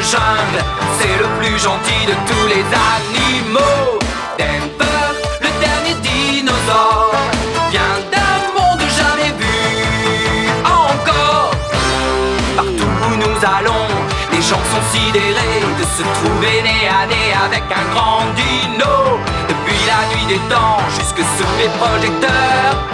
jungle, c'est le plus gentil de tous les animaux. Denver, le dernier dinosaure, vient d'un monde jamais vu encore. Partout où nous allons, les gens sont sidérés de se trouver nez à nez avec un grand dino. Depuis la nuit des temps jusque sous les projecteurs,